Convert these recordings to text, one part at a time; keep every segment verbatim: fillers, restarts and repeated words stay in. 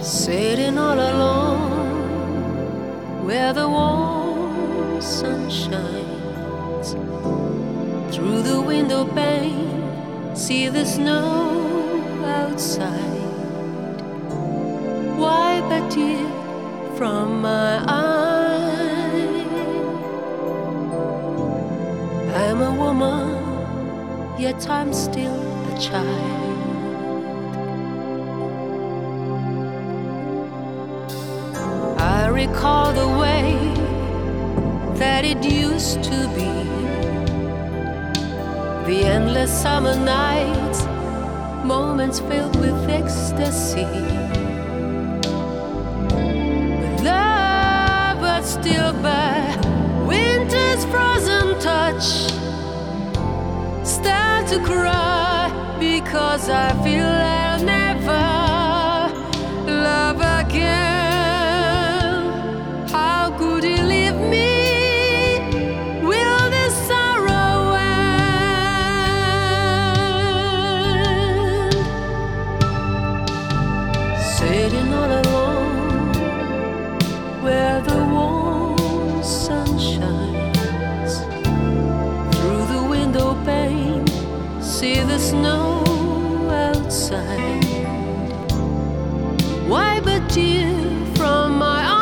Sitting all alone where the warm sun shines through the window pane, see the snow outside, wipe a tear from my eye. I'm a woman, yet I'm still a child. I recall the way that it used to be, the endless summer nights, moments filled with ecstasy. But love was still by winter's frozen touch, start to cry because I feel I'll never love again. Could you leave me? Will the sorrow end? Sitting all alone where the warm sun shines through the window pane, see the snow outside, wipe a tear from my eyes.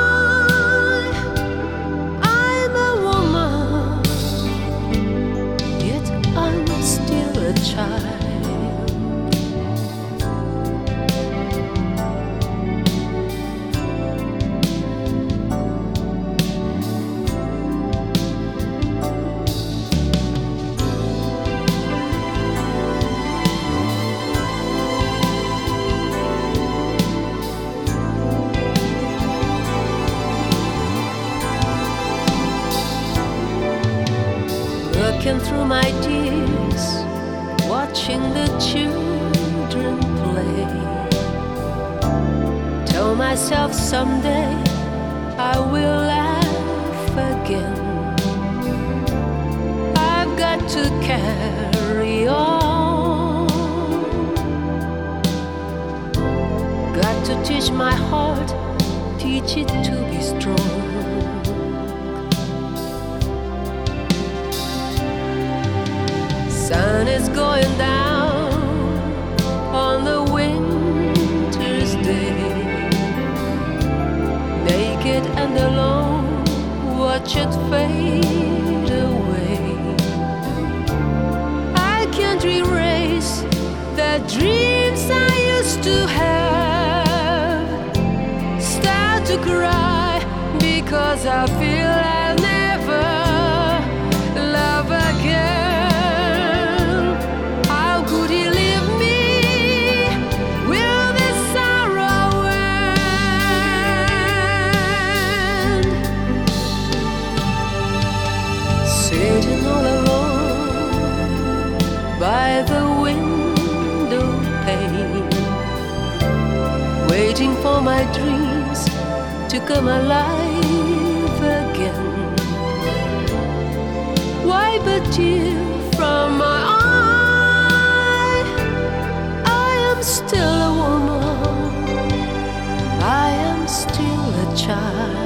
Looking through my tears, watching the children play, tell myself someday I will laugh again. I've got to carry on, got to teach my heart, teach it to be strong. Sun is going down on the winter's day, naked and alone, watch it fade away. I can't erase the dreams I used to have, start to cry because I feel I'll never love again. Sitting all alone by the window pane, waiting for my dreams to come alive again. Wipe a tear from my eye. I am still a woman, I am still a child.